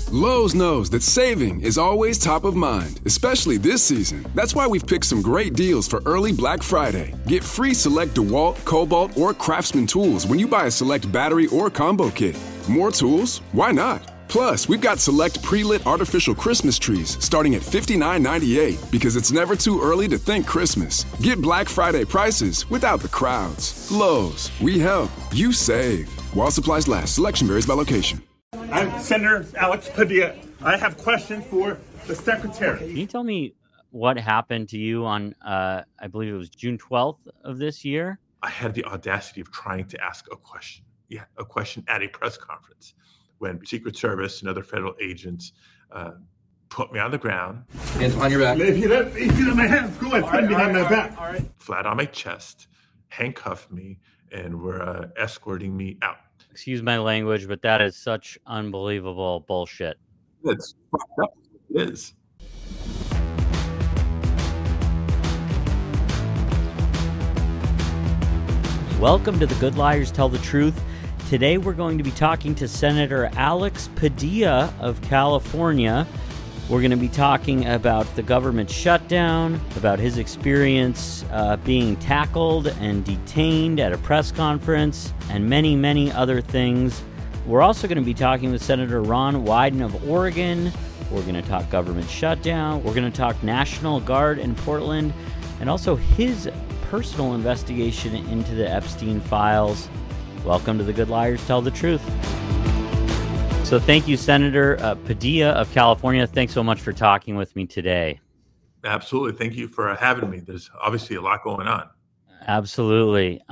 Lowe's knows that saving is always top of mind, especially this season. That's why we've picked some great deals for early Black Friday. Get free select DeWalt, Cobalt, or Craftsman tools when you buy a select battery or combo kit. More tools? Why not? Plus, we've got select pre-lit artificial Christmas trees starting at $59.98 because it's never too early to think Christmas. Get Black Friday prices without the crowds. Lowe's, we help, you save. While supplies last, selection varies by location. I'm Senator Alex Padilla. I have questions for the Secretary. Can you tell me what happened to you on, I believe it was June 12th of this year? I had the audacity of trying to ask a question. Yeah, a question at a press conference when Secret Service and other federal agents put me on the ground. Hands behind your back. If you let my hands go ahead, put behind my back. All right. Flat on my chest, handcuffed me, and were escorting me out. Excuse my language, but that is such unbelievable bullshit. It's fucked up. It is. Welcome to the Good Liars Tell the Truth. Today we're going to be talking to Senator Alex Padilla of California. We're going to be talking about the government shutdown, about his experience being tackled and detained at a press conference, and many, many other things. We're also going to be talking with Senator Ron Wyden of Oregon. We're going to talk government shutdown. We're going to talk National Guard in Portland, and also his personal investigation into the Epstein files. Welcome to the Good Liars Tell the Truth. So thank you, Senator Padilla of California. Thanks so much for talking with me today. Absolutely. Thank you for having me. There's obviously a lot going on. Absolutely.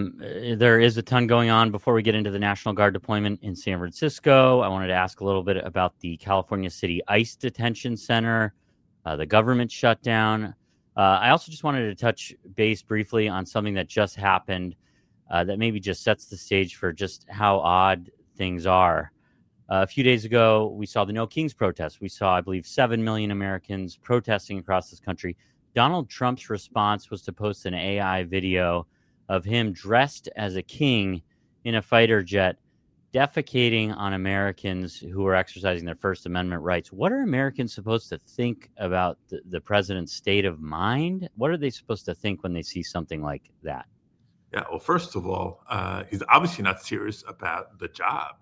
There is a ton going on. Before we get into the National Guard deployment in San Francisco, I wanted to ask a little bit about the California City ICE Detention Center, the government shutdown. I also just wanted to touch base briefly on something that just happened that maybe just sets the stage for just how odd things are. A few days ago, we saw the No Kings protest. We saw, I believe, 7 million Americans protesting across this country. Donald Trump's response was to post an AI video of him dressed as a king in a fighter jet, defecating on Americans who are exercising their First Amendment rights. What are Americans supposed to think about the president's state of mind? What are they supposed to think when they see something like that? Yeah, well, first of all, he's obviously not serious about the job,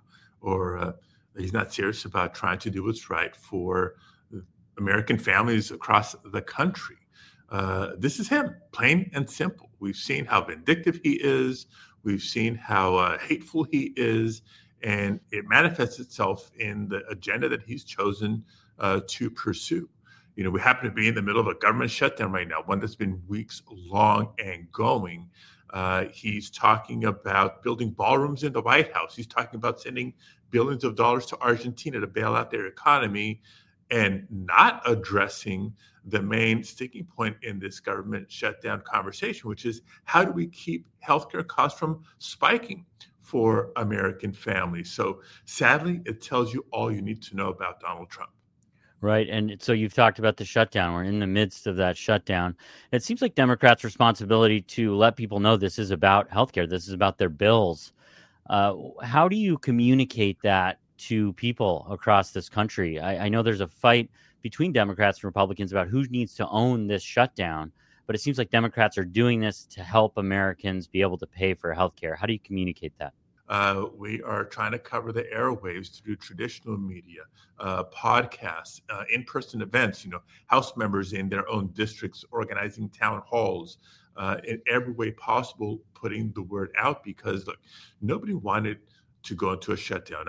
or he's not serious about trying to do what's right for American families across the country. This is him, plain and simple. We've seen how vindictive he is. We've seen how hateful he is. And it manifests itself in the agenda that he's chosen to pursue. You know, we happen to be in the middle of a government shutdown right now, one that's been weeks long and going. He's talking about building ballrooms in the White House. He's talking about sending billions of dollars to Argentina to bail out their economy, and not addressing the main sticking point in this government shutdown conversation, which is how do we keep healthcare costs from spiking for American families? So sadly, it tells you all you need to know about Donald Trump. Right. And so you've talked about the shutdown. We're in the midst of that shutdown. It seems like Democrats' responsibility to let people know this is about healthcare. This is about their bills. How do you communicate that to people across this country? I know there's a fight between Democrats and Republicans about who needs to own this shutdown, but it seems like Democrats are doing this to help Americans be able to pay for healthcare. How do you communicate that? We are trying to cover the airwaves through traditional media, podcasts, in-person events, House members in their own districts organizing town halls, in every way possible, putting the word out, because look, nobody wanted to go into a shutdown.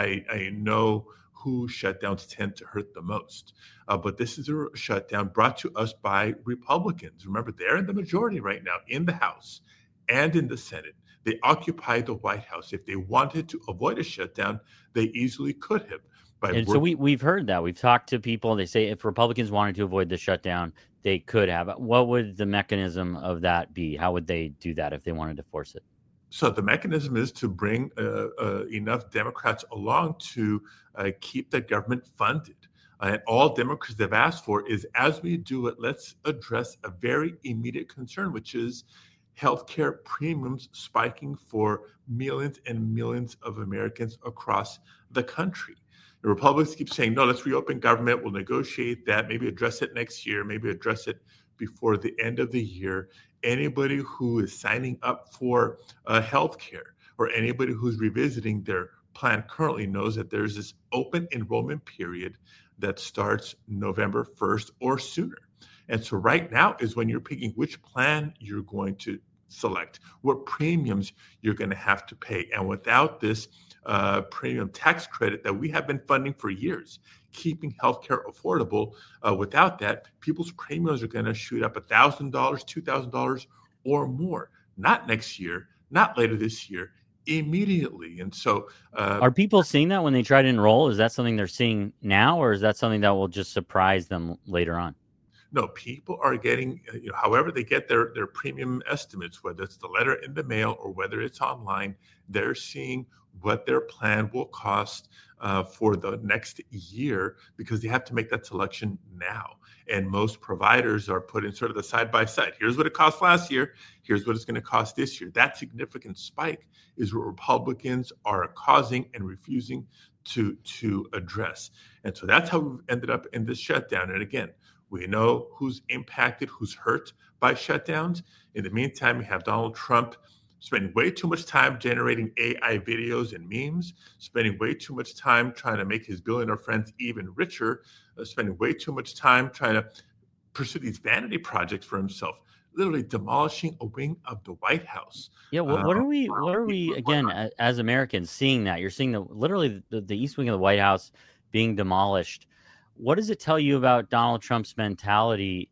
I know who shutdowns tend to hurt the most, but this is a shutdown brought to us by Republicans. Remember, they're in the majority right now in the House and in the Senate. They occupy the White House. If they wanted to avoid a shutdown, they easily could have. So we've heard that. We've talked to people. They say if Republicans wanted to avoid the shutdown, they could have. What would the mechanism of that be? How would they do that if they wanted to force it? So the mechanism is to bring enough Democrats along to keep the government funded. And all Democrats have asked for is, as we do it, let's address a very immediate concern, which is healthcare premiums spiking for millions and millions of Americans across the country. The Republicans keep saying, no, let's reopen government. We'll negotiate that, maybe address it next year, maybe address it before the end of the year. Anybody who is signing up for health care or anybody who's revisiting their plan currently knows that there's this open enrollment period that starts November 1st or sooner. And so right now is when you're picking which plan you're going to select, what premiums you're going to have to pay. And without this premium tax credit that we have been funding for years, keeping healthcare affordable, without that, people's premiums are going to shoot up $1,000, $2,000 or more. Not next year, not later this year, immediately. And so are people seeing that when they try to enroll? Is that something they're seeing now, or is that something that will just surprise them later on? No, people are getting, however they get their premium estimates, whether it's the letter in the mail or whether it's online, they're seeing what their plan will cost for the next year, because they have to make that selection now. And most providers are putting sort of the side by side. Here's what it cost last year. Here's what it's going to cost this year. That significant spike is what Republicans are causing and refusing to address. And so that's how we've ended up in this shutdown. And again, we know who's impacted, who's hurt by shutdowns. In the meantime, we have Donald Trump spending way too much time generating AI videos and memes, spending way too much time trying to make his billionaire friends even richer, spending way too much time trying to pursue these vanity projects for himself, literally demolishing a wing of the White House. Yeah, what are we again as Americans seeing that? You're seeing literally the East Wing of the White House being demolished. What does it tell you about Donald Trump's mentality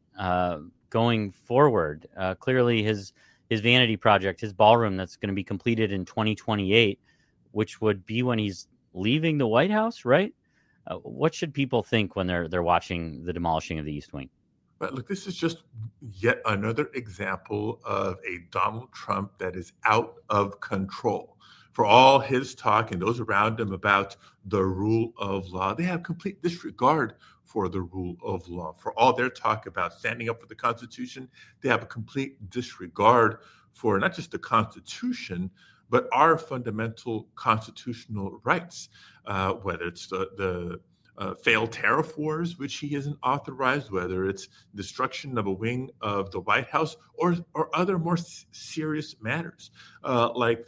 going forward? Clearly, his vanity project, his ballroom that's going to be completed in 2028, which would be when he's leaving the White House, right? What should people think when they're watching the demolishing of the East Wing? But look, this is just yet another example of a Donald Trump that is out of control. For all his talk and those around him about the rule of law, they have complete disregard for the rule of law. For all their talk about standing up for the Constitution, they have a complete disregard for not just the Constitution, but our fundamental constitutional rights, whether it's the failed tariff wars, which he hasn't authorized, whether it's destruction of a wing of the White House or other more serious matters, like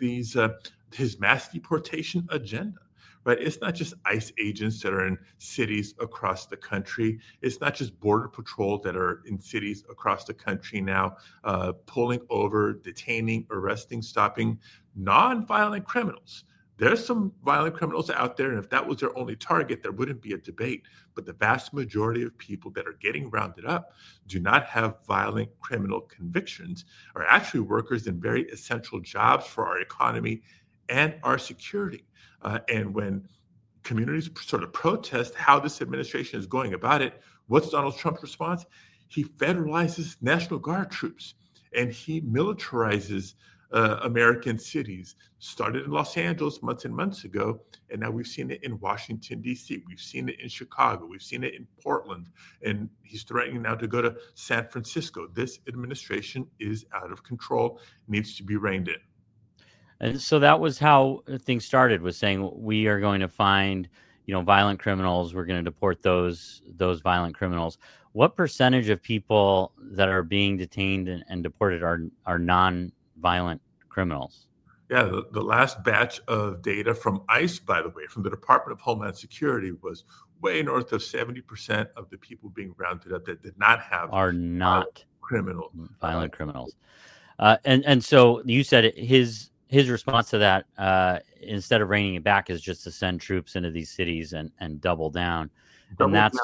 his mass deportation agenda. Right? It's not just ICE agents that are in cities across the country. It's not just Border Patrol that are in cities across the country now, pulling over, detaining, arresting, stopping non-violent criminals. There's some violent criminals out there, and if that was their only target, there wouldn't be a debate. But the vast majority of people that are getting rounded up do not have violent criminal convictions, are actually workers in very essential jobs for our economy and our security. And when communities sort of protest how this administration is going about it, what's Donald Trump's response? He federalizes National Guard troops and he militarizes American cities. Started in Los Angeles months and months ago, and now we've seen it in Washington, D.C. We've seen it in Chicago. We've seen it in Portland, and he's threatening now to go to San Francisco. This administration is out of control, needs to be reined in. And so that was how things started, was saying we are going to find, violent criminals. We're going to deport those violent criminals. What percentage of people that are being detained and deported are non-violent criminals? Yeah, the last batch of data from ICE, by the way, from the Department of Homeland Security, was way north of 70% of the people being rounded up that did not have are not violent criminals. And so you said his response to that, instead of reining it back, is just to send troops into these cities and double down. And I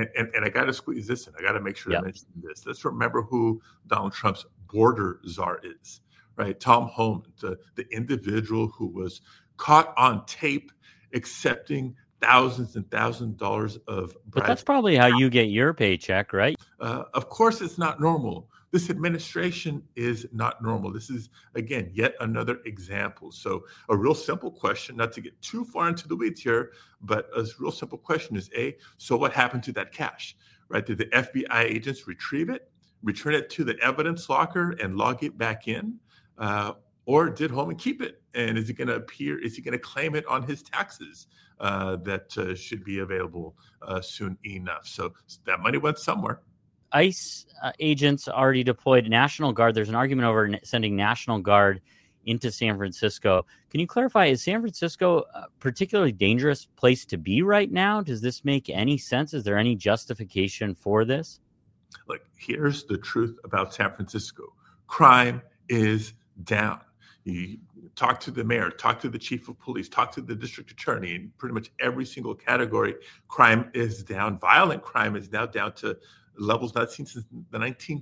got to squeeze this in. I got to make sure to mention this. Let's remember who Donald Trump's border czar is, right? Tom Homan, the individual who was caught on tape accepting thousands and thousands of dollars of bribes. But that's probably how you get your paycheck, right? Of course, it's not normal. This administration is not normal. This is, again, yet another example. So a real simple question, not to get too far into the weeds here, but a real simple question is, so what happened to that cash, right? Did the FBI agents retrieve it, return it to the evidence locker and log it back in? Or did Homan keep it? And is he going to claim it on his taxes that should be available soon enough. So that money went somewhere. ICE agents already deployed National Guard. There's an argument over sending National Guard into San Francisco. Can you clarify, is San Francisco a particularly dangerous place to be right now? Does this make any sense? Is there any justification for this? Look, here's the truth about San Francisco. Crime is down. You talk to the mayor, talk to the chief of police, talk to the district attorney, in pretty much every single category, crime is down. Violent crime is now down to levels not seen since the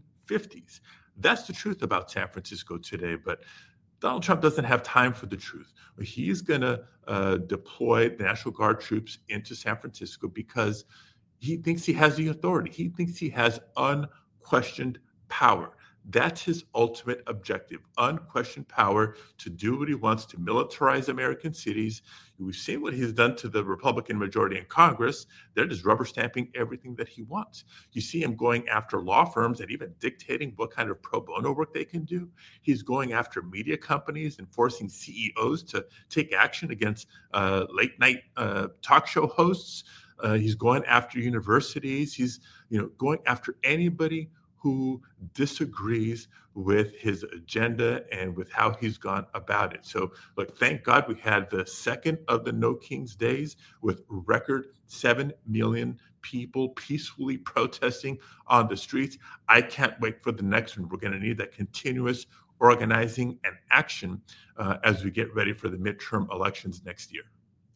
1950s. That's the truth about San Francisco today. But Donald Trump doesn't have time for the truth. He's going to deploy the National Guard troops into San Francisco because he thinks he has the authority. He thinks he has unquestioned power. That's his ultimate objective, unquestioned power to do what he wants, to militarize American cities. We've seen what he's done to the Republican majority in Congress. They're just rubber stamping everything that he wants. You see him going after law firms and even dictating what kind of pro bono work they can do. He's going after media companies and forcing CEOs to take action against late night talk show hosts. He's going after universities. He's going after anybody who disagrees with his agenda and with how he's gone about it. So, look, thank God we had the second of the No Kings days with record 7 million people peacefully protesting on the streets. I can't wait for the next one. We're going to need that continuous organizing and action as we get ready for the midterm elections next year.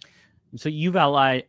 So you've outlined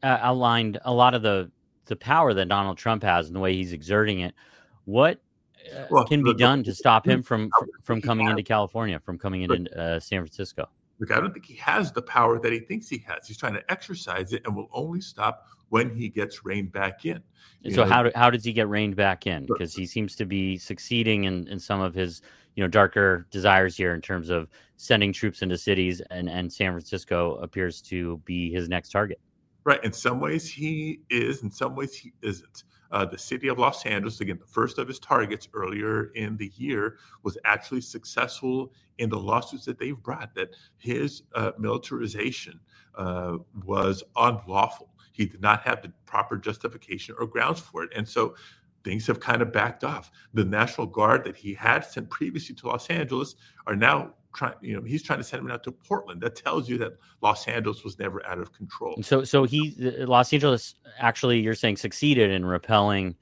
a lot of the power that Donald Trump has and the way he's exerting it. What can be done to stop him from coming into California, from coming into San Francisco? Look, I don't think he has the power that he thinks he has. He's trying to exercise it and will only stop when he gets reined back in. So how does he get reined back in? Because he seems to be succeeding in some of his darker desires here in terms of sending troops into cities, and San Francisco appears to be his next target. Right. In some ways he is, in some ways he isn't. The city of Los Angeles, again, the first of his targets earlier in the year, was actually successful in the lawsuits that they've brought, that his militarization was unlawful. He did not have the proper justification or grounds for it. And so things have kind of backed off. The National Guard that he had sent previously to Los Angeles are now he's trying to send him out to Portland. That tells you that Los Angeles was never out of control. So Los Angeles actually, you're saying, succeeded in repelling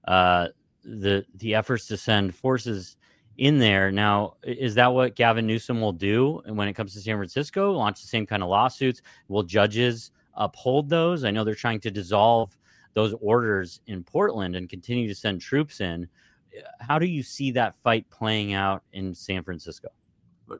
the efforts to send forces in there. Now, is that what Gavin Newsom will do when it comes to San Francisco? Launch the same kind of lawsuits? Will judges uphold those? I know they're trying to dissolve those orders in Portland and continue to send troops in. How do you see that fight playing out in San Francisco? Look,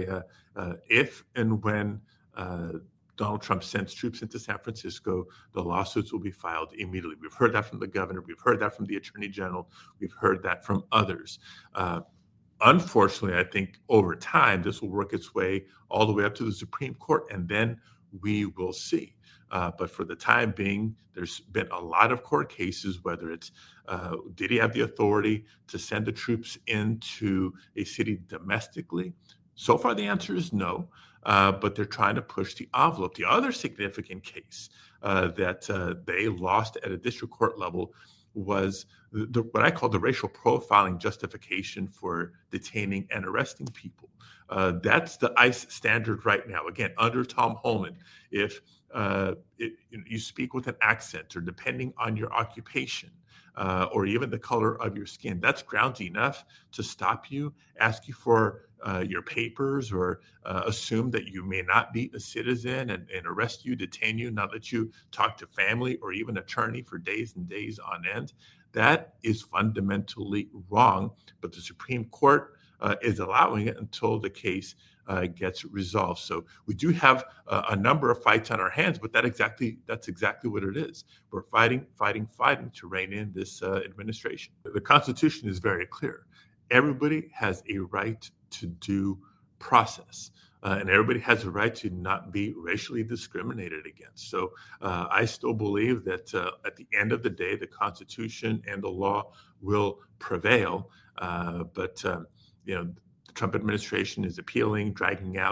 if and when Donald Trump sends troops into San Francisco, the lawsuits will be filed immediately. We've heard that from the governor. We've heard that from the attorney general. We've heard that from others. Unfortunately, I think over time, this will work its way all the way up to the Supreme Court, and then we will see. But for the time being, there's been a lot of court cases, whether it's did he have the authority to send the troops into a city domestically? So far, the answer is no, but they're trying to push the envelope. The other significant case that they lost at a district court level was what I call the racial profiling justification for detaining and arresting people. That's the ICE standard right now. Again, under Tom Homan, if you speak with an accent, or depending on your occupation, or even the color of your skin, that's grounds enough to stop you, ask you for your papers, or assume that you may not be a citizen, and arrest you, detain you, not let you talk to family or even attorney for days and days on end. That is fundamentally wrong, but the Supreme Court is allowing it until the case gets resolved. So we do have a number of fights on our hands, but that's exactly what it is. We're fighting to rein in this administration. The Constitution is very clear. Everybody has a right to due process, and everybody has a right to not be racially discriminated against. So I still believe that at the end of the day, the Constitution and the law will prevail. But the Trump administration is appealing, dragging out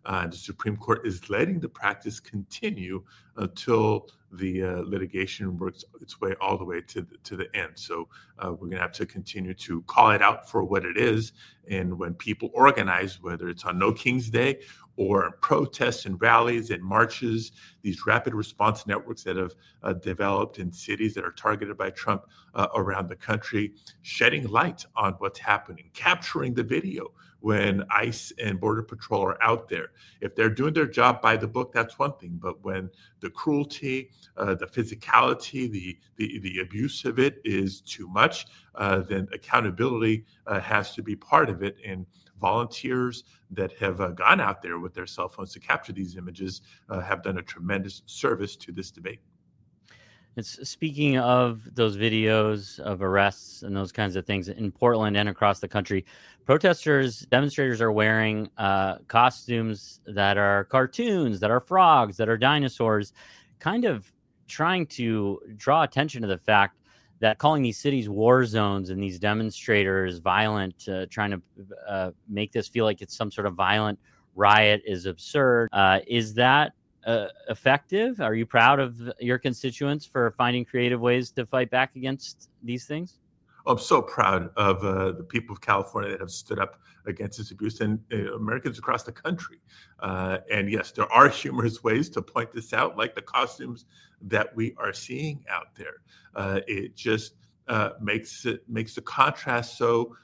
The Supreme Court is letting the practice continue until the litigation works its way all the way to the end. So we're going to have to continue to call it out for what it is. And when people organize, whether it's on No King's Day or protests and rallies and marches, these rapid response networks that have developed in cities that are targeted by Trump around the country, shedding light on what's happening, capturing the video when ICE and Border Patrol are out there. If they're doing their job by the book, that's one thing. But when the cruelty, the physicality, the abuse of it is too much, then accountability has to be part of it. And volunteers that have gone out there with their cell phones to capture these images have done a tremendous service to this debate. It's speaking of those videos of arrests and those kinds of things in Portland and across the country, demonstrators are wearing costumes that are cartoons, that are frogs, that are dinosaurs, kind of trying to draw attention to the fact that calling these cities war zones and these demonstrators violent, trying to make this feel like it's some sort of violent riot is absurd. Is that effective? Are you proud of your constituents for finding creative ways to fight back against these things? I'm so proud of the people of California that have stood up against this abuse, and Americans across the country. And yes, there are humorous ways to point this out, like the costumes that we are seeing out there. It just makes the contrast so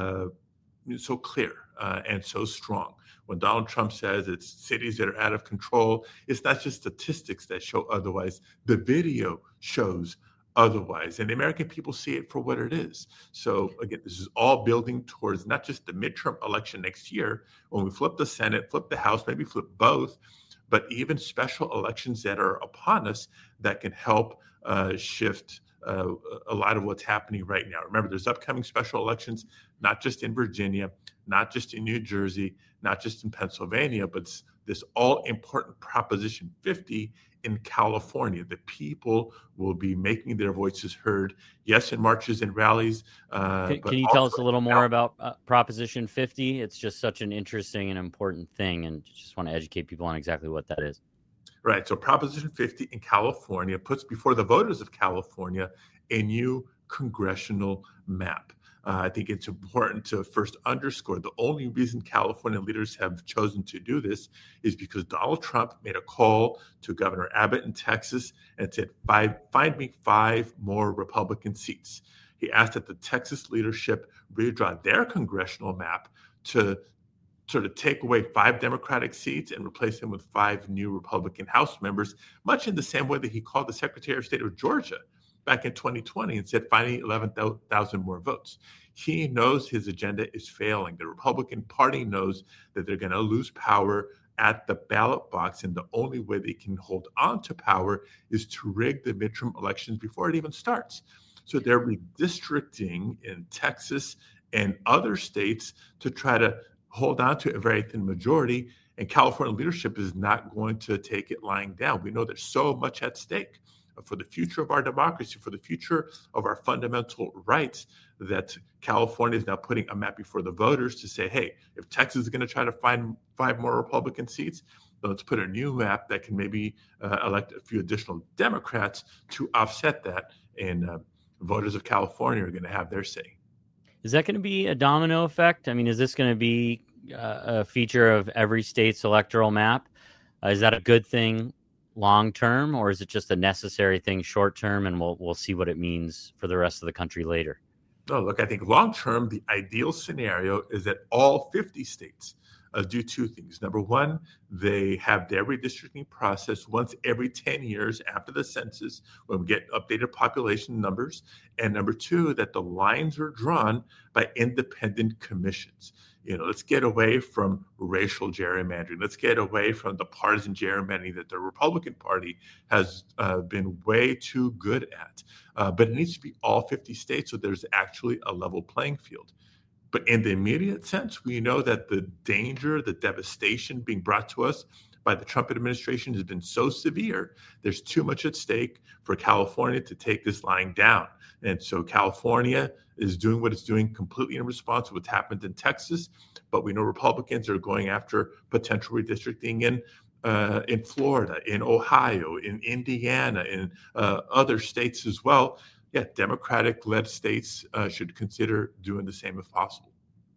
clear and so strong. When Donald Trump says it's cities that are out of control, it's not just statistics that show otherwise. The video shows otherwise, and the American people see it for what it is. So again, this is all building towards not just the midterm election next year, when we flip the Senate, flip the House, maybe flip both, but even special elections that are upon us that can help shift a lot of what's happening right now. Remember, there's upcoming special elections, not just in Virginia, not just in New Jersey, not just in Pennsylvania, but this all-important Proposition 50 in California. The people will be making their voices heard, yes, in marches and rallies. Can you tell us a little more about Proposition 50? It's just such an interesting and important thing, and just want to educate people on exactly what that is. Right. So Proposition 50 in California puts before the voters of California a new congressional map. I think it's important to first underscore the only reason California leaders have chosen to do this is because Donald Trump made a call to Governor Abbott in Texas and said, find me 5 more Republican seats. He asked that the Texas leadership redraw their congressional map to sort of take away 5 Democratic seats and replace them with 5 new Republican House members, much in the same way that he called the Secretary of State of Georgia back in 2020 and said, finding 11,000 more votes. He knows his agenda is failing. The Republican Party knows that they're going to lose power at the ballot box, and the only way they can hold on to power is to rig the midterm elections before it even starts. So they're redistricting in Texas and other states to try to hold on to a very thin majority, and California leadership is not going to take it lying down. We know there's so much at stake for the future of our democracy, for the future of our fundamental rights, that California is now putting a map before the voters to say, hey, if Texas is going to try to find 5 more Republican seats, then let's put a new map that can maybe elect a few additional Democrats to offset that, and voters of California are going to have their say. Is that going to be a domino effect? I mean, is this going to be a feature of every state's electoral map? Is that a good thing long term, or is it just a necessary thing short term, and we'll see what it means for the rest of the country later? No, look, I think long term, the ideal scenario is that all 50 states do 2 things. Number one, they have their redistricting process once every 10 years after the census, when we get updated population numbers. And number 2, that the lines are drawn by independent commissions. Let's get away from racial gerrymandering. Let's get away from the partisan gerrymandering that the Republican Party has been way too good at. But it needs to be all 50 states so there's actually a level playing field. But in the immediate sense, we know that the danger, the devastation being brought to us by the Trump administration has been so severe, there's too much at stake for California to take this lying down. And so California is doing what it's doing completely in response to what's happened in Texas. But we know Republicans are going after potential redistricting in Florida, in Ohio, in Indiana, in other states as well. Yeah, Democratic-led states should consider doing the same if possible.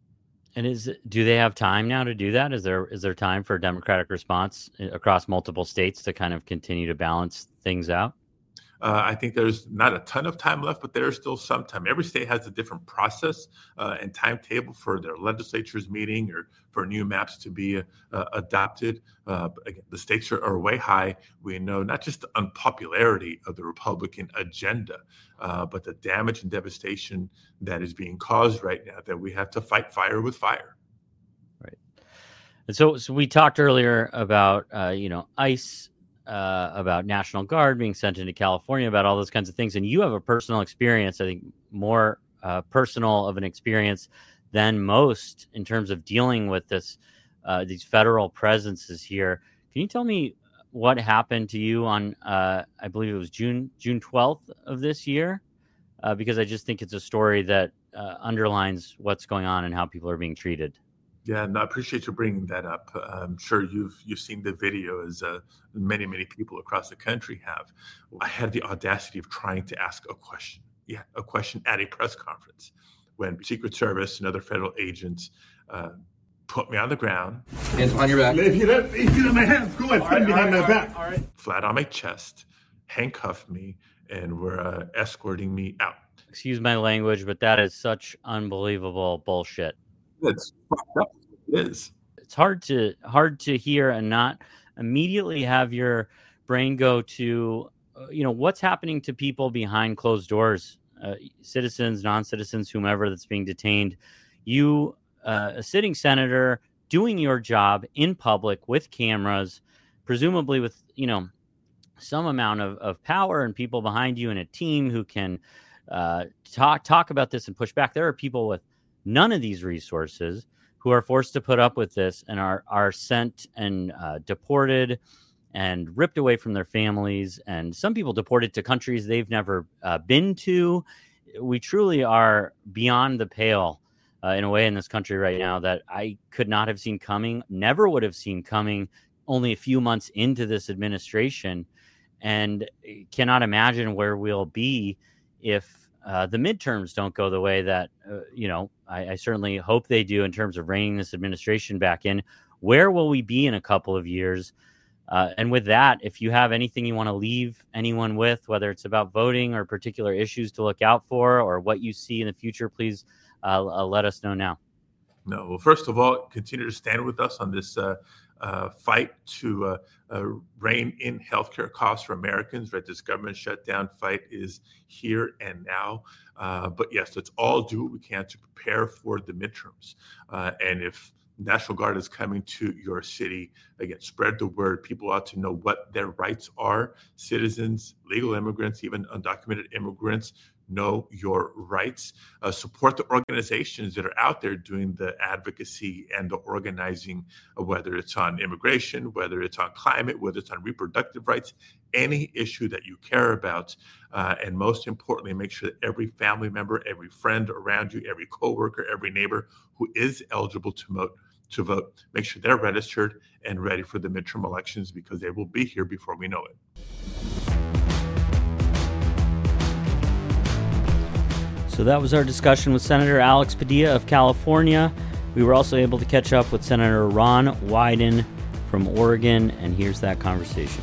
And do they have time now to do that? Is there time for a Democratic response across multiple states to kind of continue to balance things out? I think there's not a ton of time left, but there's still some time. Every state has a different process and timetable for their legislatures meeting or for new maps to be adopted. Again, the stakes are way high. We know not just the unpopularity of the Republican agenda, but the damage and devastation that is being caused right now, that we have to fight fire with fire. Right. And so we talked earlier about, ICE, about National Guard being sent into California, about all those kinds of things. And you have a personal experience, I think more personal of an experience than most in terms of dealing with these federal presences here. Can you tell me what happened to you on, I believe it was June 12th of this year? Because I just think it's a story that underlines what's going on and how people are being treated. Yeah, and I appreciate you bringing that up. I'm sure you've seen the video, as many people across the country have. I had the audacity of trying to ask a question. Yeah, a question at a press conference when Secret Service and other federal agents put me on the ground. Hands behind your back. If you let my hands go ahead, friend behind my back. All right. Flat on my chest, handcuffed me, and were escorting me out. Excuse my language, but that is such unbelievable bullshit. It's fucked up. It is. It's hard to hear and not immediately have your brain go to, what's happening to people behind closed doors, citizens, non-citizens, whomever that's being detained. You, a sitting senator, doing your job in public with cameras, presumably with, some amount of power and people behind you and a team who can talk about this and push back. There are people with none of these resources who are forced to put up with this and are sent and deported and ripped away from their families. And some people deported to countries they've never been to. We truly are beyond the pale in a way in this country right now that I could not have seen coming, never would have seen coming only a few months into this administration, and cannot imagine where we'll be if the midterms don't go the way that, I certainly hope they do in terms of reining this administration back in. Where will we be in a couple of years? And with that, if you have anything you want to leave anyone with, whether it's about voting or particular issues to look out for or what you see in the future, please let us know now. No, well, first of all, continue to stand with us on this fight to rein in healthcare costs for Americans. Right, this government shutdown fight is here and now. But yes, let's all do what we can to prepare for the midterms. And if National Guard is coming to your city, again, spread the word. People ought to know what their rights are. Citizens, legal immigrants, even undocumented immigrants, know your rights. Support the organizations that are out there doing the advocacy and the organizing, whether it's on immigration, whether it's on climate, whether it's on reproductive rights, any issue that you care about. And most importantly, make sure that every family member, every friend around you, every coworker, every neighbor who is eligible to vote, make sure they're registered and ready for the midterm elections, because they will be here before we know it. So that was our discussion with Senator Alex Padilla of California. We were also able to catch up with Senator Ron Wyden from Oregon, and here's that conversation.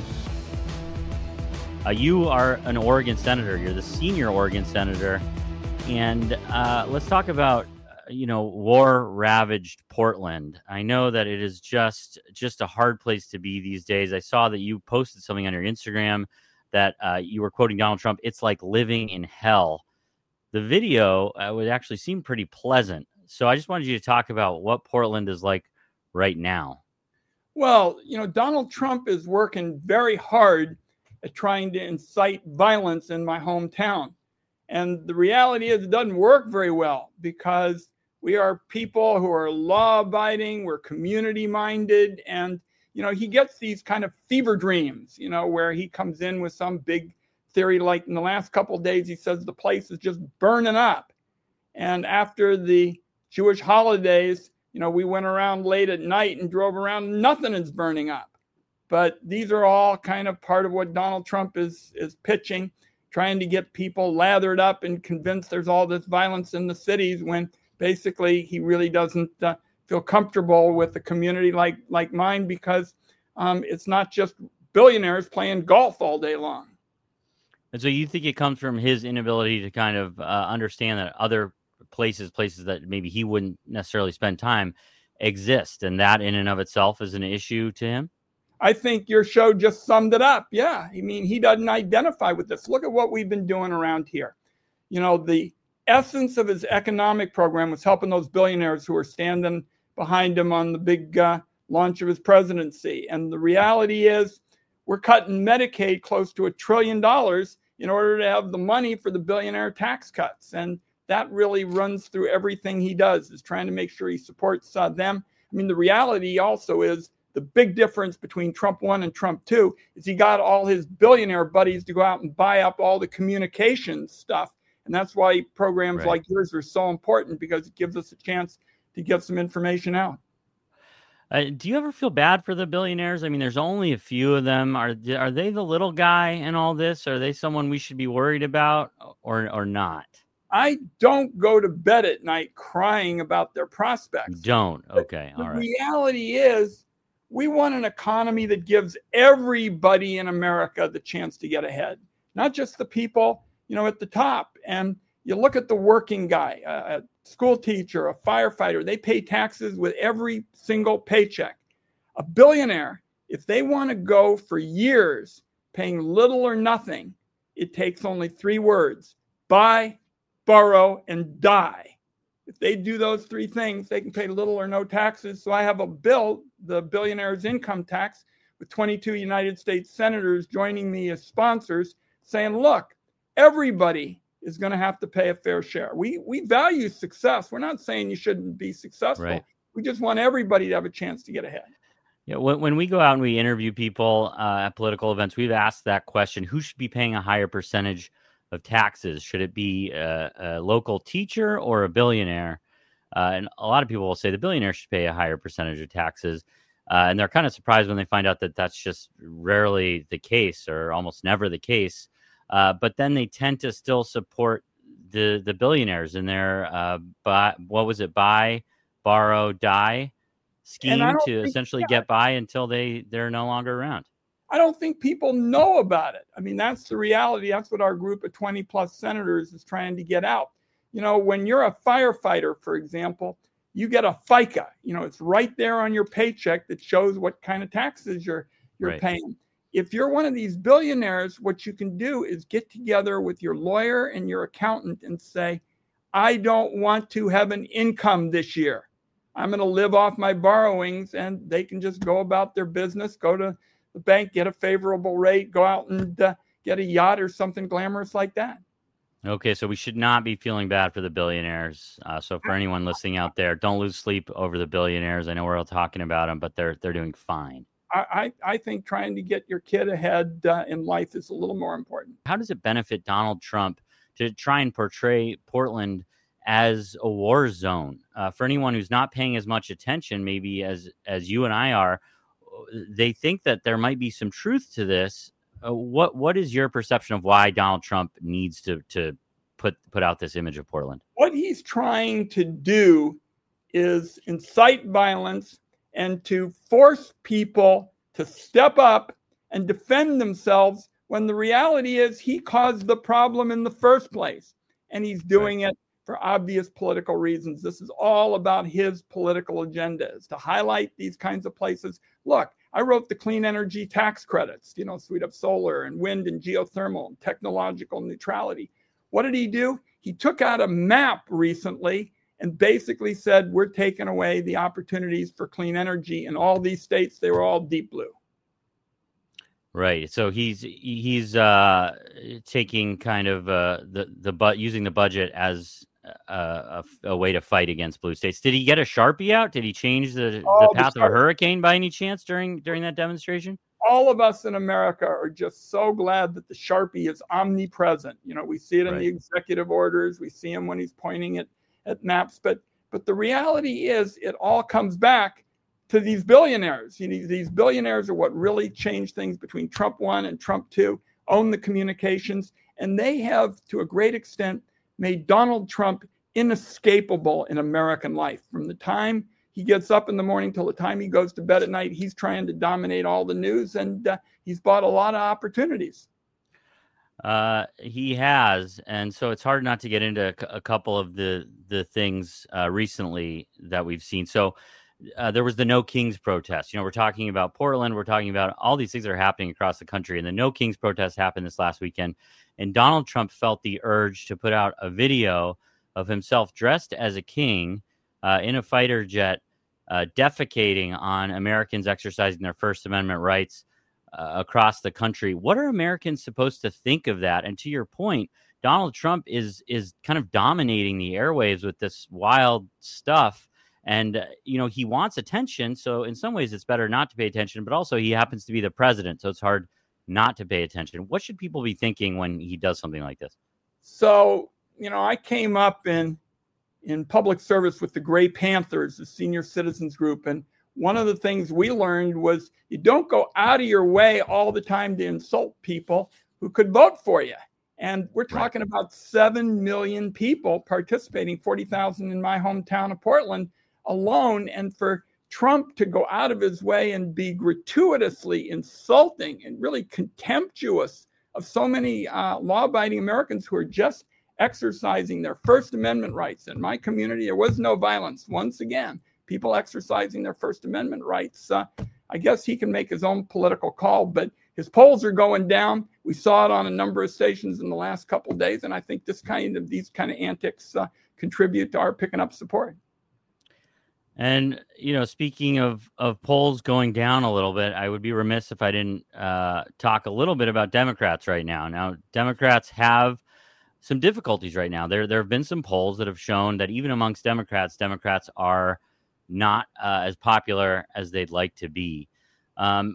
You are an Oregon senator. You're the senior Oregon senator. And let's talk about, war-ravaged Portland. I know that it is just a hard place to be these days. I saw that you posted something on your Instagram that you were quoting Donald Trump. It's like living in hell. The video would actually seem pretty pleasant. So I just wanted you to talk about what Portland is like right now. Well, Donald Trump is working very hard at trying to incite violence in my hometown. And the reality is it doesn't work very well, because we are people who are law-abiding, we're community-minded, and he gets these kind of fever dreams, where he comes in with some big theory. Like in the last couple of days, he says the place is just burning up. And after the Jewish holidays, we went around late at night and drove around, nothing is burning up. But these are all kind of part of what Donald Trump is pitching, trying to get people lathered up and convinced there's all this violence in the cities, when basically he really doesn't feel comfortable with a community like mine, because it's not just billionaires playing golf all day long. And so you think it comes from his inability to kind of understand that other places that maybe he wouldn't necessarily spend time, exist, and that in and of itself is an issue to him? I think your show just summed it up. Yeah. I mean, he doesn't identify with this. Look at what we've been doing around here. The essence of his economic program was helping those billionaires who are standing behind him on the big launch of his presidency. And the reality is we're cutting Medicaid close to $1 trillion in order to have the money for the billionaire tax cuts. And that really runs through everything he does, is trying to make sure he supports them. I mean, the reality also is the big difference between Trump 1 and Trump 2 is he got all his billionaire buddies to go out and buy up all the communications stuff. And that's why programs like yours are so important, because it gives us a chance to get some information out. Do you ever feel bad for the billionaires? I mean, there's only a few of them. Are they the little guy in all this? Are they someone we should be worried about or not? I don't go to bed at night crying about their prospects. Don't? Okay. All right. The reality is we want an economy that gives everybody in America the chance to get ahead, not just the people, at the top. And you look at the working guy, a school teacher, a firefighter, they pay taxes with every single paycheck. A billionaire, if they want to go for years paying little or nothing, it takes only 3 words: buy, borrow, and die. If they do those 3 things, they can pay little or no taxes. So I have a bill, the billionaire's income tax, with 22 United States senators joining me as sponsors, saying, look, everybody is going to have to pay a fair share. We value success. We're not saying you shouldn't be successful. Right. We just want everybody to have a chance to get ahead. Yeah, when we go out and we interview people at political events, we've asked that question: who should be paying a higher percentage of taxes? Should it be a local teacher or a billionaire? And a lot of people will say the billionaire should pay a higher percentage of taxes. And they're kind of surprised when they find out that that's just rarely the case, or almost never the case. But then they tend to still support the billionaires in their buy, borrow, die scheme to essentially get by until they're no longer around. I don't think people know about it. I mean, that's the reality. That's what our group of 20 plus senators is trying to get out. When you're a firefighter, for example, you get a FICA. It's right there on your paycheck that shows what kind of taxes you're paying. If you're one of these billionaires, what you can do is get together with your lawyer and your accountant and say, I don't want to have an income this year. I'm going to live off my borrowings, and they can just go about their business, go to the bank, get a favorable rate, go out and get a yacht or something glamorous like that. Okay, so we should not be feeling bad for the billionaires. So for anyone listening out there, don't lose sleep over the billionaires. I know we're all talking about them, but they're doing fine. I think trying to get your kid ahead in life is a little more important. How does it benefit Donald Trump to try and portray Portland as a war zone? For anyone who's not paying as much attention, maybe as you and I are, they think that there might be some truth to this. What is your perception of why Donald Trump needs to put out this image of Portland? What he's trying to do is incite violence and to force people to step up and defend themselves, when the reality is he caused the problem in the first place. And he's doing it for obvious political reasons. This is all about his political agenda, is to highlight these kinds of places. Look, I wrote the clean energy tax credits, suite of solar and wind and geothermal and technological neutrality. What did he do? He took out a map recently and basically said, we're taking away the opportunities for clean energy in all these states. They were all deep blue. Right. So he's taking kind of using the budget as a way to fight against blue states. Did he get a Sharpie out? Did he change the path of a hurricane by any chance during that demonstration? All of us in America are just so glad that the Sharpie is omnipresent. You know, we see it in the executive orders. We see him when he's pointing at maps. But the reality is it all comes back to these billionaires. You know, these billionaires are what really changed things between Trump 1 and Trump 2, own the communications. And they have, to a great extent, made Donald Trump inescapable in American life. From the time he gets up in the morning till the time he goes to bed at night, he's trying to dominate all the news, and he's bought a lot of opportunities. He has, and so it's hard not to get into a couple of the things recently that we've seen. So there was the No Kings protest. You know, we're talking about Portland. We're talking about all these things that are happening across the country, and the No Kings protest happened this last weekend. And Donald Trump felt the urge to put out a video of himself dressed as a king in a fighter jet, defecating on Americans exercising their First Amendment rights across the country. What are Americans supposed to think of that? And to your point, Donald Trump is kind of dominating the airwaves with this wild stuff. And, you know, he wants attention. So in some ways, it's better not to pay attention. But also, he happens to be the president. So it's hard not to pay attention. What should people be thinking when he does something like this? So, you know, I came up in public service with the Gray Panthers, the senior citizens group. And one of the things we learned was you don't go out of your way all the time to insult people who could vote for you. And we're talking about 7 million people participating, 40,000 in my hometown of Portland alone. And for Trump to go out of his way and be gratuitously insulting and really contemptuous of so many law-abiding Americans who are just exercising their First Amendment rights. In my community, there was no violence. Once again, people exercising their First Amendment rights. I guess he can make his own political call, but his polls are going down. We saw it on a number of stations in the last couple of days, and I think these kind of antics contribute to our picking up support. And, you know, speaking of polls going down a little bit, I would be remiss if I didn't talk a little bit about Democrats right now. Now, Democrats have some difficulties right now. There have been some polls that have shown that even amongst Democrats are not as popular as they'd like to be. Are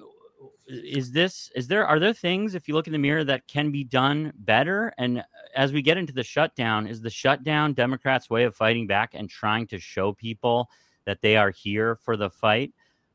there things, if you look in the mirror, that can be done better? And as we get into the shutdown, is the shutdown Democrats' way of fighting back and trying to show people that they are here for the fight?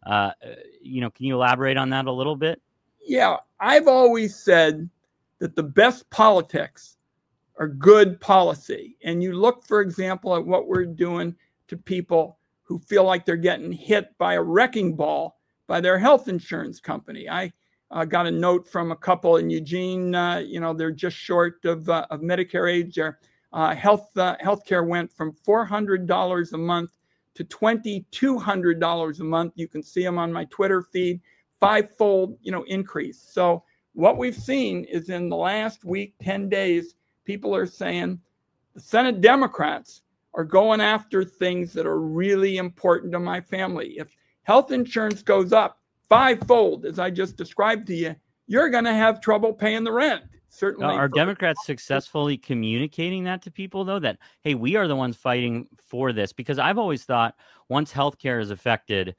You know, can you elaborate on that a little bit? Yeah, I've always said that the best politics are good policy. And you look, for example, at what we're doing to people who feel like they're getting hit by a wrecking ball by their health insurance company. I got a note from a couple in Eugene. You know, they're just short of Medicare age. Their healthcare went from $400 a month to $2,200 a month. You can see them on my Twitter feed, 5-fold, increase. So what we've seen is in the last week, 10 days, people are saying the Senate Democrats are going after things that are really important to my family. If health insurance goes up 5-fold, as I just described to you, you're going to have trouble paying the rent. Certainly. Are Democrats successfully communicating that to people, though, that, hey, we are the ones fighting for this? Because I've always thought once healthcare is affected,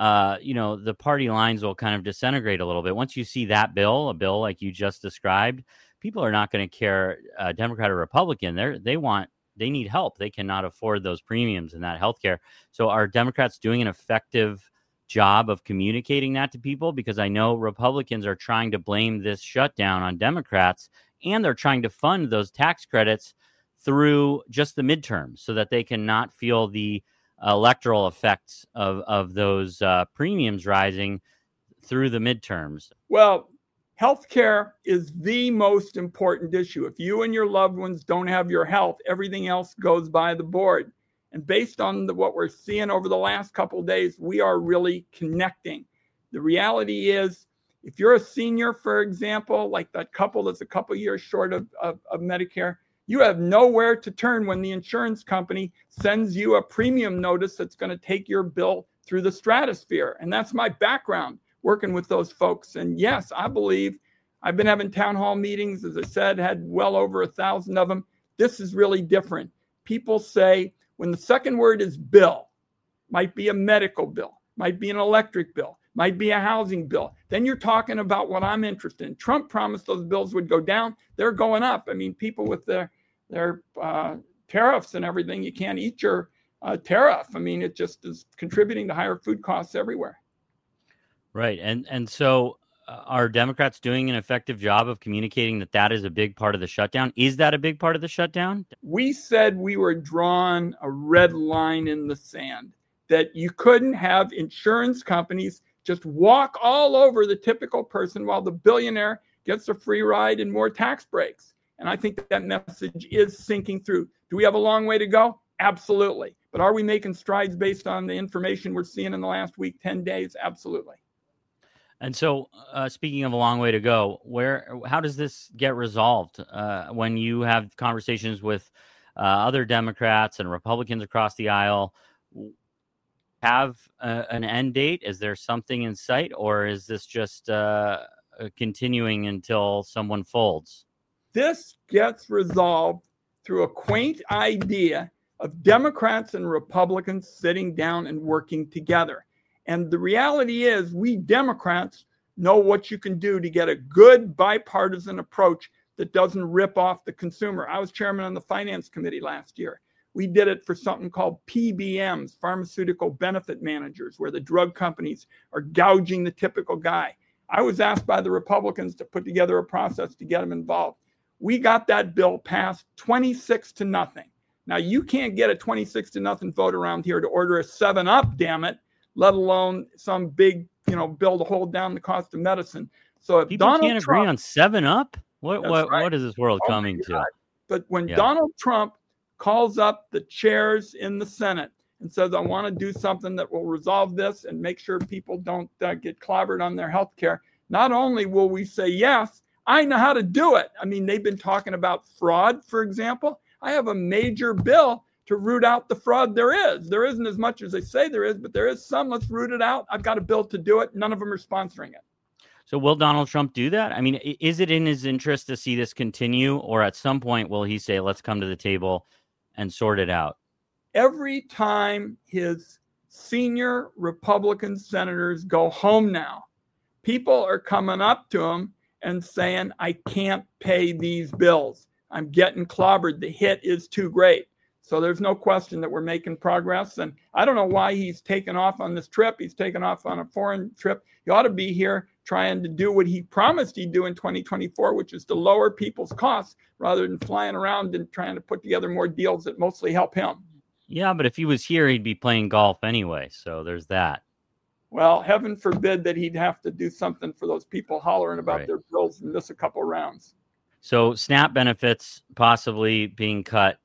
the party lines will kind of disintegrate a little bit. Once you see that bill, a bill like you just described, people are not going to care, Democrat or Republican. They need help. They cannot afford those premiums and that healthcare. So are Democrats doing an effective job of communicating that to people? Because I know Republicans are trying to blame this shutdown on Democrats, and they're trying to fund those tax credits through just the midterms so that they cannot feel the electoral effects of those premiums rising through the midterms. Well, healthcare is the most important issue. If you and your loved ones don't have your health, everything else goes by the board. And based on what we're seeing over the last couple of days, we are really connecting. The reality is, if you're a senior, for example, like that couple that's a couple years short of Medicare, you have nowhere to turn when the insurance company sends you a premium notice that's going to take your bill through the stratosphere. And that's my background, working with those folks. And yes, I believe I've been having town hall meetings, as I said, had well over 1,000 of them. This is really different. people say when the second word is bill, might be a medical bill, might be an electric bill, might be a housing bill, then you're talking about what I'm interested in. Trump promised those bills would go down. They're going up. I mean, people with their tariffs and everything, you can't eat your tariff. I mean, it just is contributing to higher food costs everywhere. Right. And so are Democrats doing an effective job of communicating that that is a big part of the shutdown? Is that a big part of the shutdown? We said we were drawing a red line in the sand, that you couldn't have insurance companies just walk all over the typical person while the billionaire gets a free ride and more tax breaks. And I think that message is sinking through. Do we have a long way to go? Absolutely. But are we making strides based on the information we're seeing in the last week, 10 days? Absolutely. And so, speaking of a long way to go, how does this get resolved when you have conversations with other Democrats and Republicans across the aisle? Have an end date? Is there something in sight, or is this just continuing until someone folds? This gets resolved through a quaint idea of Democrats and Republicans sitting down and working together. And the reality is, we Democrats know what you can do to get a good bipartisan approach that doesn't rip off the consumer. I was chairman on the finance committee last year. We did it for something called PBMs, pharmaceutical benefit managers, where the drug companies are gouging the typical guy. I was asked by the Republicans to put together a process to get them involved. We got that bill passed 26-0. Now, you can't get a 26-0 vote around here to order a 7-Up, damn it, let alone some big, bill to hold down the cost of medicine. So if people Donald can't Trump, agree on 7-Up, what right. What is this world coming to? But when Donald Trump calls up the chairs in the Senate and says, I want to do something that will resolve this and make sure people don't get clobbered on their health care, not only will we say, yes, I know how to do it. I mean, they've been talking about fraud, for example. I have a major bill to root out the fraud there is. There isn't as much as they say there is, but there is some. Let's root it out. I've got a bill to do it. None of them are sponsoring it. So will Donald Trump do that? I mean, is it in his interest to see this continue, or at some point will he say, let's come to the table and sort it out? Every time his senior Republican senators go home now, people are coming up to him and saying, I can't pay these bills. I'm getting clobbered. The hit is too great. So there's no question that we're making progress. And I don't know why he's taken off on this trip. He's taken off on a foreign trip. He ought to be here trying to do what he promised he'd do in 2024, which is to lower people's costs rather than flying around and trying to put together more deals that mostly help him. Yeah, but if he was here, he'd be playing golf anyway. So there's that. Well, heaven forbid that he'd have to do something for those people hollering about their bills and miss a couple rounds. So SNAP benefits possibly being cut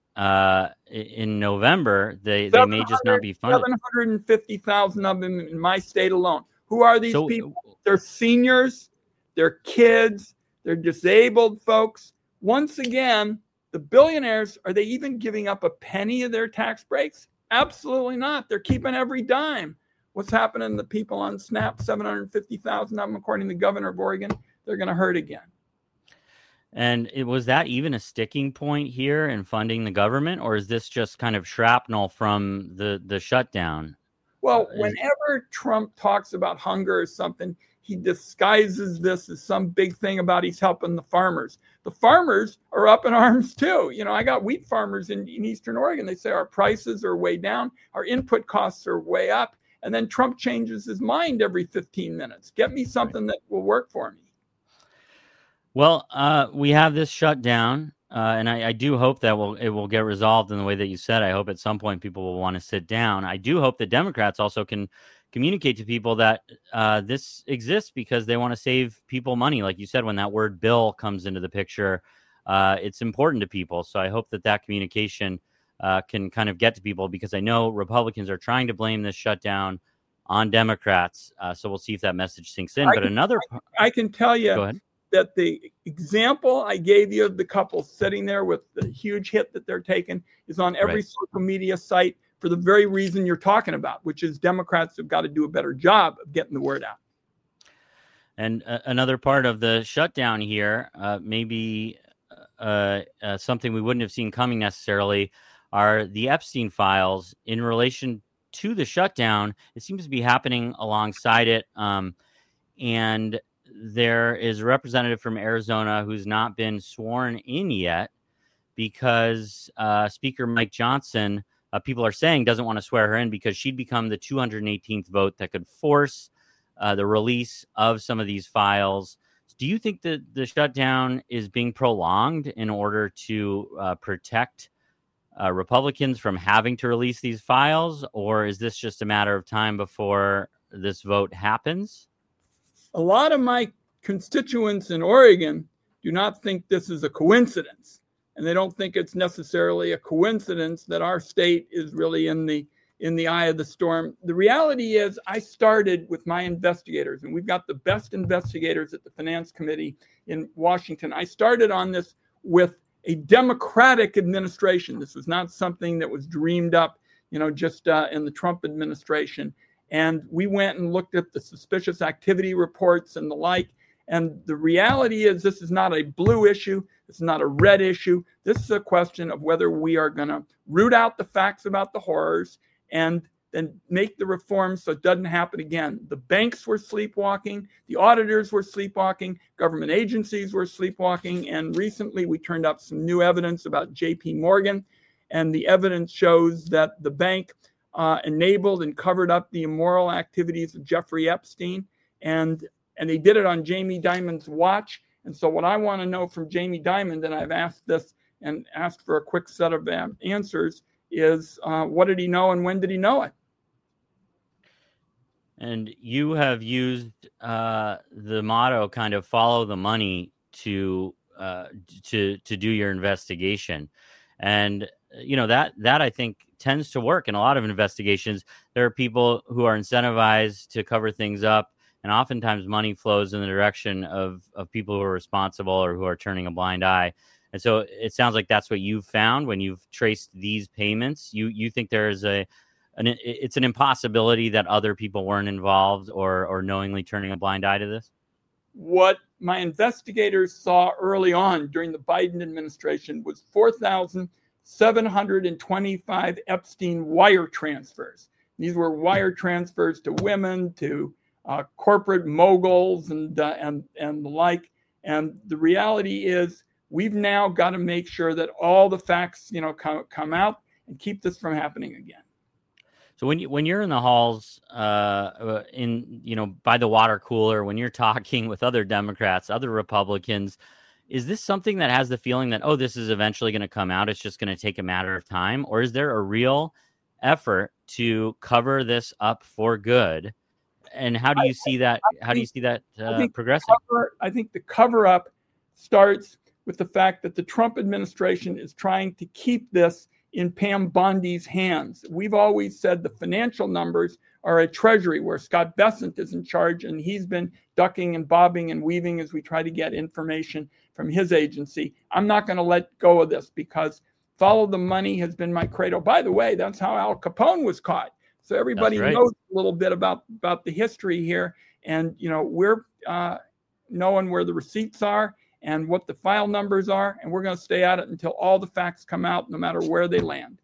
in November. They may just not be funded. 750,000 of them in my state alone. Who are these people? They're seniors, they're kids, they're disabled folks. Once again, the billionaires, are they even giving up a penny of their tax breaks? Absolutely not. They're keeping every dime. What's happening to the people on SNAP? 750,000 of them, according to the governor of Oregon. They're going to hurt again. And was that even a sticking point here in funding the government, or is this just kind of shrapnel from the shutdown? Well, whenever Trump talks about hunger or something, he disguises this as some big thing about he's helping the farmers. The farmers are up in arms too. I got wheat farmers in Eastern Oregon. They say our prices are way down, our input costs are way up. And then Trump changes his mind every 15 minutes. Get me something that will work for me. Well, we have this shutdown, and I do hope that it will get resolved in the way that you said. I hope at some point people will want to sit down. I do hope that Democrats also can communicate to people that this exists because they want to save people money. Like you said, when that word bill comes into the picture, it's important to people. So I hope that communication can kind of get to people, because I know Republicans are trying to blame this shutdown on Democrats. So we'll see if that message sinks in. I can tell you. Go ahead. That the example I gave you of the couple sitting there with the huge hit that they're taking is on every social media site for the very reason you're talking about, which is Democrats have got to do a better job of getting the word out. And another part of the shutdown here, maybe something we wouldn't have seen coming necessarily, are the Epstein files in relation to the shutdown. It seems to be happening alongside it. And there is a representative from Arizona who's not been sworn in yet because Speaker Mike Johnson, people are saying, doesn't want to swear her in because she'd become the 218th vote that could force the release of some of these files. Do you think that the shutdown is being prolonged in order to protect Republicans from having to release these files, or is this just a matter of time before this vote happens? A lot of my constituents in Oregon do not think this is a coincidence, and they don't think it's necessarily a coincidence that our state is really in the eye of the storm. The reality is I started with my investigators, and we've got the best investigators at the Finance Committee in Washington. I started on this with a Democratic administration. This was not something that was dreamed up, just in the Trump administration. And we went and looked at the suspicious activity reports and the like. And the reality is this is not a blue issue. It's not a red issue. This is a question of whether we are going to root out the facts about the horrors and then make the reforms so it doesn't happen again. The banks were sleepwalking. The auditors were sleepwalking. Government agencies were sleepwalking. And recently we turned up some new evidence about J.P. Morgan. And the evidence shows that the bank enabled and covered up the immoral activities of Jeffrey Epstein. And they did it on Jamie Dimon's watch. And so what I want to know from Jamie Dimon, and I've asked this and asked for a quick set of answers, is what did he know and when did he know it? And you have used the motto, kind of follow the money to do your investigation. And, that I think tends to work in a lot of investigations. There are people who are incentivized to cover things up, and oftentimes money flows in the direction of people who are responsible or who are turning a blind eye. And so it sounds like that's what you've found when you've traced these payments. You think there is it's an impossibility that other people weren't involved or knowingly turning a blind eye to this? What my investigators saw early on during the Biden administration was 4,725 Epstein wire transfers. These were wire transfers to women, to corporate moguls, and the like. And the reality is, we've now got to make sure that all the facts, come out and keep this from happening again. So when you're in the halls, by the water cooler, when you're talking with other Democrats, other Republicans, is this something that has the feeling that, this is eventually going to come out, it's just going to take a matter of time? Or is there a real effort to cover this up for good? And how do you see that? How do you see that progressing? I think the cover up starts with the fact that the Trump administration is trying to keep this in Pam Bondi's hands. We've always said the financial numbers are at Treasury, where Scott Bessent is in charge, and he's been ducking and bobbing and weaving as we try to get information from his agency. I'm not going to let go of this because follow the money has been my credo. By the way, that's how Al Capone was caught. So everybody knows a little bit about the history here, and we're knowing where the receipts are and what the file numbers are, and we're going to stay at it until all the facts come out, no matter where they land.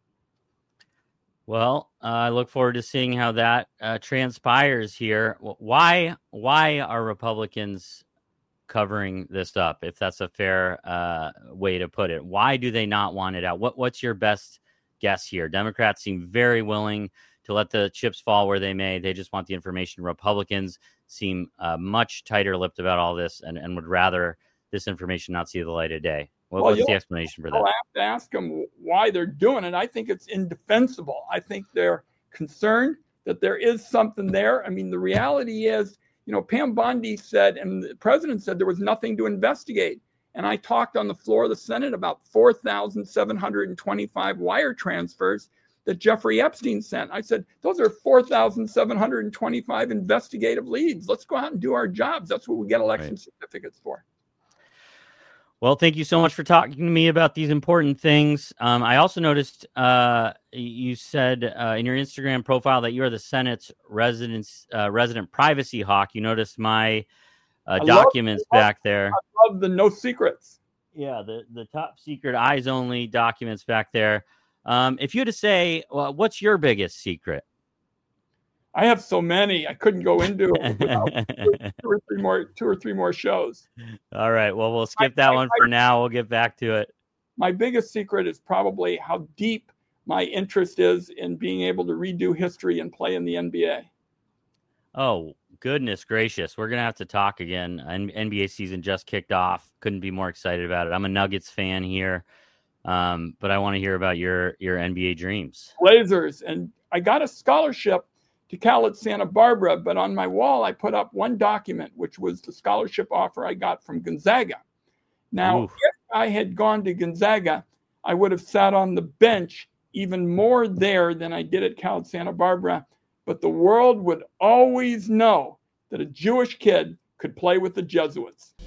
Well, I look forward to seeing how that transpires here. Why are Republicans covering this up, if that's a fair way to put it? Why do they not want it out? What's your best guess here? Democrats seem very willing to let the chips fall where they may. They just want the information. Republicans seem much tighter-lipped about all this and would rather this information not see the light of day. What's the explanation for that? I'll have to ask them why they're doing it. I think it's indefensible. I think they're concerned that there is something there. I mean, the reality is, Pam Bondi said, and the president said, there was nothing to investigate. And I talked on the floor of the Senate about 4,725 wire transfers that Jeffrey Epstein sent. I said, those are 4,725 investigative leads. Let's go out and do our jobs. That's what we get election certificates for. Well, thank you so much for talking to me about these important things. I also noticed you said in your Instagram profile that you are the Senate's resident privacy hawk. You noticed my documents back there. I love the no secrets. Yeah, the top secret eyes only documents back there. If you had to say, well, what's your biggest secret? I have so many. I couldn't go into it without two or three more shows. All right. Well, we'll skip that one for now. We'll get back to it. My biggest secret is probably how deep my interest is in being able to redo history and play in the NBA. Oh, goodness gracious. We're going to have to talk again. NBA season just kicked off. Couldn't be more excited about it. I'm a Nuggets fan here, but I want to hear about your NBA dreams. Blazers. And I got a scholarship to Cal at Santa Barbara, but on my wall, I put up one document, which was the scholarship offer I got from Gonzaga. Now, if I had gone to Gonzaga, I would have sat on the bench even more there than I did at Cal at Santa Barbara, but the world would always know that a Jewish kid could play with the Jesuits.